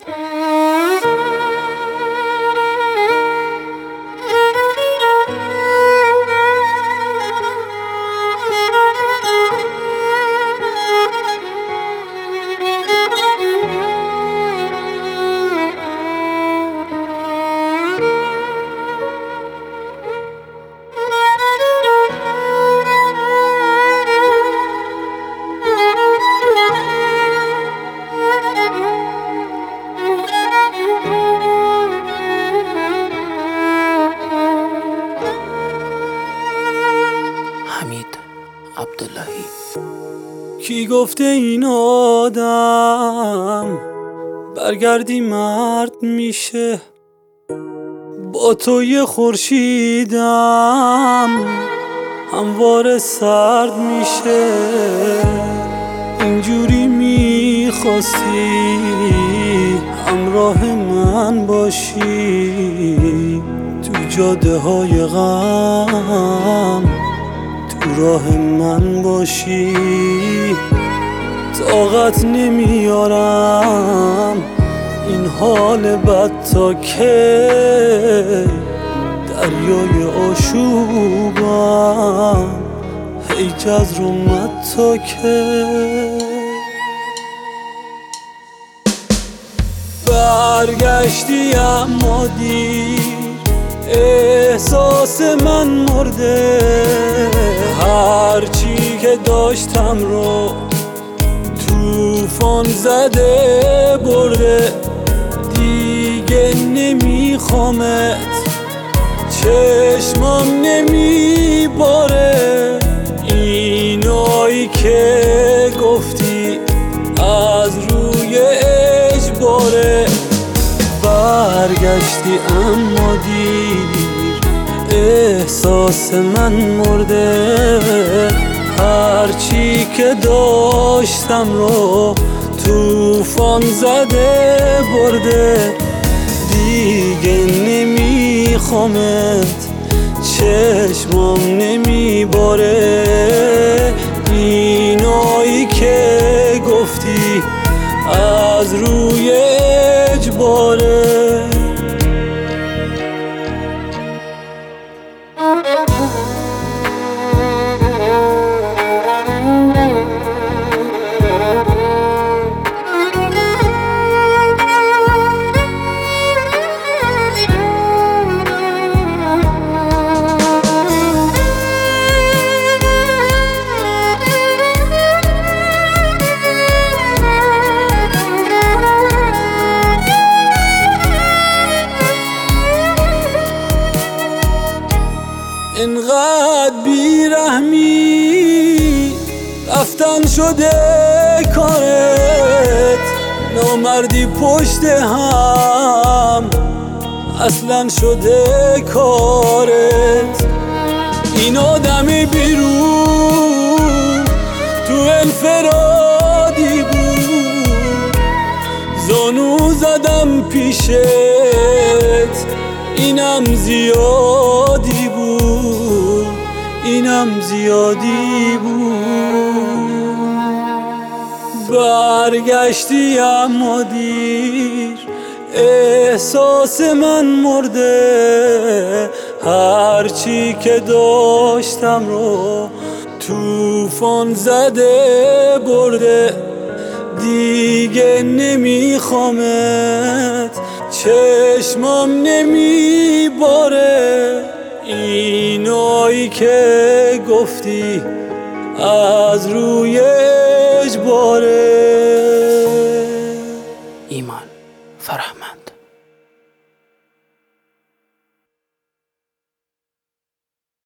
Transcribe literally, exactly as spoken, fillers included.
عبداللهی. کی گفته این آدم برگردی مرد میشه؟ با تو یه خورشیدم همواره سرد میشه. اینجوری میخواستی همراه من باشی تو جاده های غم، تو راه من باشی. طاقت نمیارم این حال بد تا که دریای آشوبم هی جزر اومد تا که برگشتی اما دیر احساس من مرده. هرچی که داشتم رو طوفان زده برده. دیگه نمیخوامت، چشمم نمیباره اینایی که گفتی از روی اجباره. برگشتی اما دیر احساس من مرده. هرچی که داشتم رو طوفان زده برده. دیگه نمیخوامت، چشمم نمیباره اینایی که گفتی از روی اجباره. اینقدر بیرحمی رفتن شده کارت. نامردی پشت هم اصلا شده کارت. این آدم بیرون تو انفرادی بود. زانو زدم پیشت اینم زیادی بود، اینم زیادی بود. برگشتی اما دیر احساس من مرده. هرچی که داشتم رو طوفان زده برده. دیگه نمیخوامت، چشمم نمیباره اینایی که گفتی از روی اجباره. ایمان فرهمند.